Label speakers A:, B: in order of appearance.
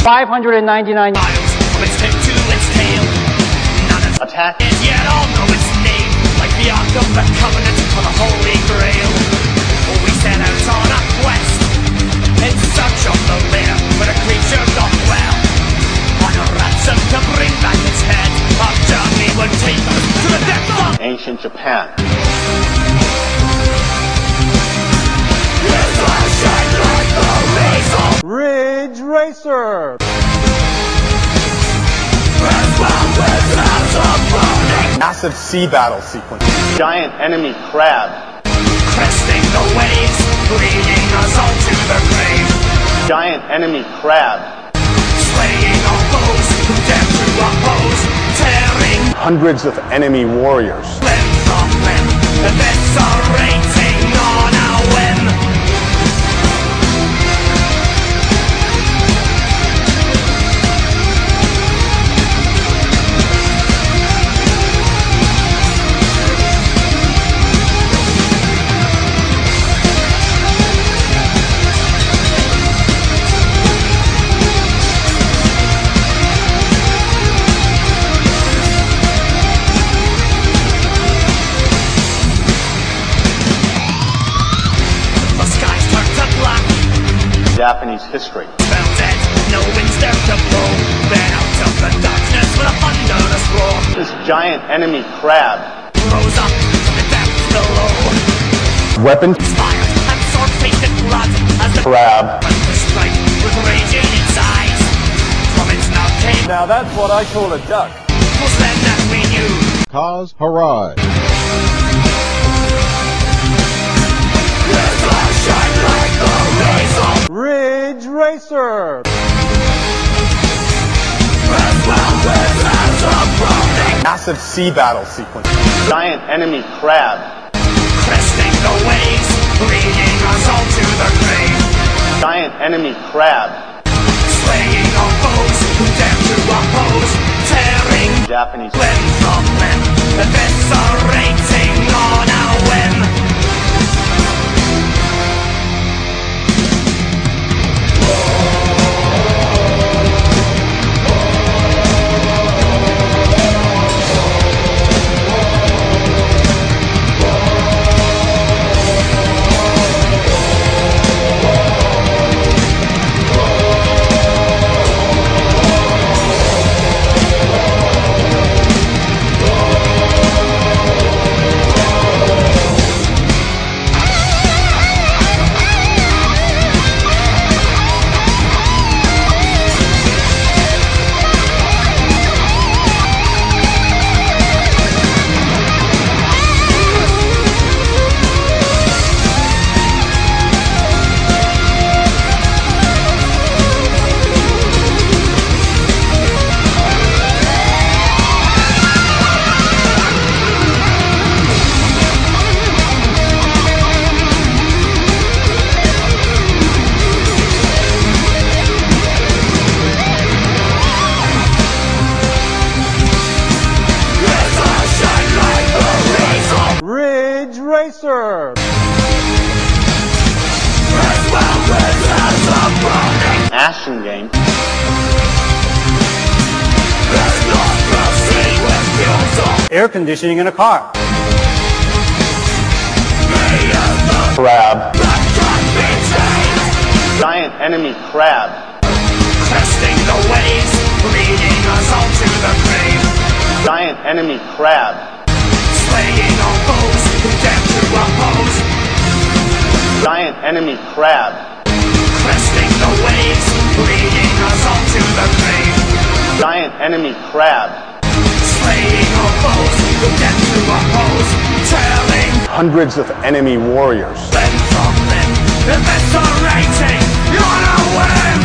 A: 599
B: miles from its tip to its tail. None of
A: attack.
B: it yet all know its name, like the Ark of the Covenant or the Holy Grail. We set out on a quest in search of the rare, but a creature gone well. On a ransom to bring back its head, our journey would take us to the depths of
A: Ancient Japan.
C: Ridge Racer!
A: Massive sea battle sequence. Giant enemy crab.
B: cresting the waves, leading us all to the grave.
A: Giant enemy crab.
B: Slaying our foes who dare to oppose, tearing
A: Hundreds of enemy warriors.
B: limb from limb, eviscerating on a whim.
A: Japanese history.
B: Found dead, no winds there to blow. Then out of the darkness with a thunderous roar.
A: This giant enemy crab.
B: Rose up from the depths below.
A: Weapon.
B: Inspired and sword-tasted blood as the
A: Crab.
B: went to strike with rage in its eyes. From its mouth came
C: Now that's what I call a duck.
B: was then that we knew.
D: Kaz Harai.
C: Ridge Racer!
A: Massive sea battle sequence. Giant enemy crab.
B: Cresting the waves, leading us all to the grave.
A: Giant enemy crab.
B: Slaying our foes who dare to oppose, tearing
A: Japanese.
B: limb from limb, eviscerating on a whim.
C: Ridge Racer!
A: Ashen game.
C: Air conditioning in a car.
A: Crab. Giant enemy crab.
B: Cresting the waves, leading us all to the grave.
A: Giant enemy crab.
B: Slaying our foes who dare to oppose,
A: Giant enemy crab.
B: cresting the waves, leading us all to the grave.
A: Giant enemy crab.
B: Slaying our foes who dare to oppose, tearing
A: Hundreds of enemy warriors.
B: limb from limb, eviscerating on a whim.